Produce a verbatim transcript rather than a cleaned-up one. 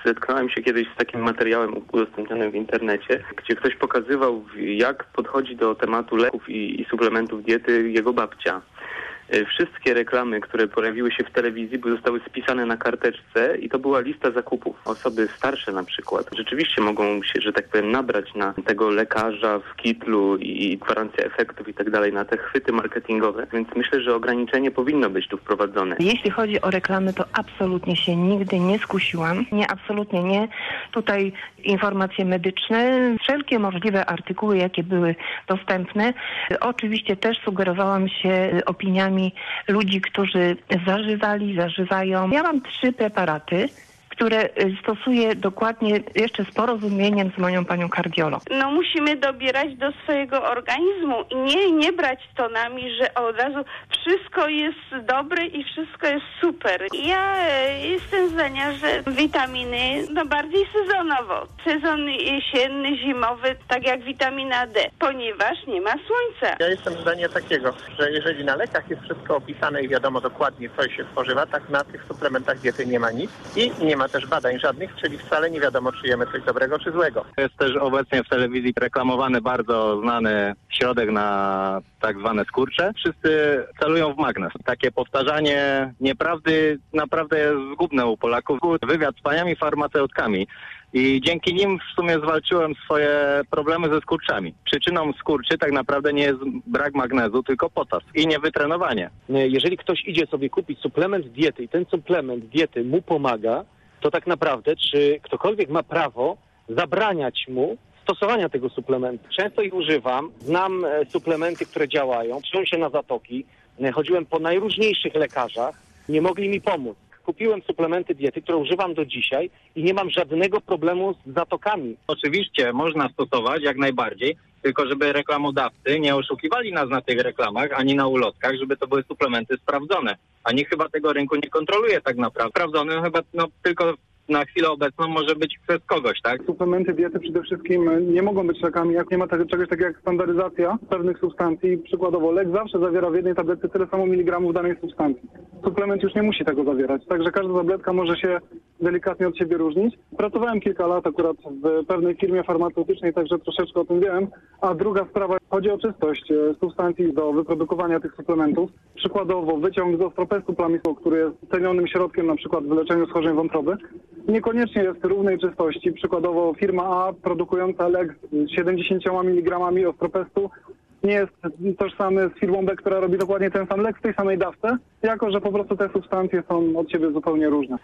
Zetknąłem się kiedyś z takim materiałem udostępnionym w internecie, gdzie ktoś pokazywał, jak podchodzi do tematu leków i, i suplementów diety jego babcia. Wszystkie reklamy, które pojawiły się w telewizji, zostały spisane na karteczce i to była lista zakupów. Osoby starsze na przykład rzeczywiście mogą się, że tak powiem, nabrać na tego lekarza w kitlu i gwarancja efektów i tak dalej, na te chwyty marketingowe, więc myślę, że ograniczenie powinno być tu wprowadzone. Jeśli chodzi o reklamy, to absolutnie się nigdy nie skusiłam. Nie, absolutnie nie. Tutaj informacje medyczne, wszelkie możliwe artykuły, jakie były dostępne. Oczywiście też sugerowałam się opiniami ludzi, którzy zażywali, zażywają. Ja mam trzy preparaty, które stosuję dokładnie jeszcze z porozumieniem z moją panią kardiolog. No musimy dobierać do swojego organizmu i nie, nie brać tonami, że od razu wszystko jest dobre i wszystko jest super. Ja jestem zdania, że witaminy, no bardziej sezonowo. Sezon jesienny, zimowy, tak jak witamina D, ponieważ nie ma słońca. Ja jestem zdania takiego, że jeżeli na lekach jest wszystko opisane i wiadomo dokładnie, co się spożywa, tak na tych suplementach diety nie ma nic i nie ma też badań żadnych, czyli wcale nie wiadomo, czy jemy coś dobrego, czy złego. Jest też obecnie w telewizji reklamowany bardzo znany środek na tak zwane skurcze. Wszyscy celują w magnes. Takie powtarzanie nieprawdy naprawdę jest zgubne u Polaków. Wywiad z paniami farmaceutkami i dzięki nim w sumie zwalczyłem swoje problemy ze skurczami. Przyczyną skurczy tak naprawdę nie jest brak magnezu, tylko potas i niewytrenowanie. Jeżeli ktoś idzie sobie kupić suplement diety i ten suplement diety mu pomaga, to tak naprawdę, czy ktokolwiek ma prawo zabraniać mu stosowania tego suplementu. Często ich używam, znam suplementy, które działają, czułem się na zatoki, chodziłem po najróżniejszych lekarzach, nie mogli mi pomóc. Kupiłem suplementy diety, które używam do dzisiaj i nie mam żadnego problemu z zatokami. Oczywiście można stosować jak najbardziej, tylko żeby reklamodawcy nie oszukiwali nas na tych reklamach, ani na ulotkach, żeby to były suplementy sprawdzone. A nikt chyba tego rynku nie kontroluje tak naprawdę. Sprawdzony chyba no, tylko na chwilę obecną może być przez kogoś, tak? Suplementy diety przede wszystkim nie mogą być lekami, jak nie ma tak, czegoś takiego jak standaryzacja pewnych substancji. Przykładowo lek zawsze zawiera w jednej tabletce tyle samo miligramów danej substancji. Suplement już nie musi tego zawierać, także każda tabletka może się delikatnie od siebie różnić. Pracowałem kilka lat akurat w pewnej firmie farmaceutycznej, także troszeczkę o tym wiem. A druga sprawa, chodzi o czystość substancji do wyprodukowania tych suplementów. Przykładowo wyciąg z ostropestu plamistu, który jest cenionym środkiem na przykład w leczeniu schorzeń wątroby, niekoniecznie jest równej czystości. Przykładowo firma A produkująca lek z siedemdziesięcioma miligramami ostropestu nie jest tożsamy z firmą B, która robi dokładnie ten sam lek w tej samej dawce, jako że po prostu te substancje są od siebie zupełnie różne.